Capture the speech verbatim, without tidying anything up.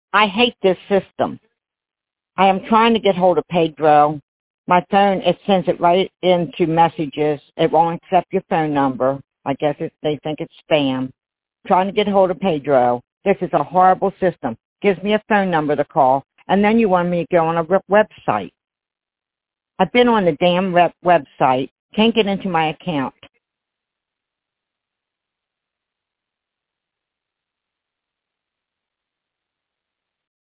I hate this system. I am trying to get hold of Pedro. My phone, it sends it right into messages. It won't accept your phone number. I guess it, they think it's spam. Trying to get hold of Pedro. This is a horrible system. Gives me a phone number to call, and then you want me to go on a website. I've been on the damn website. Can't get into my account.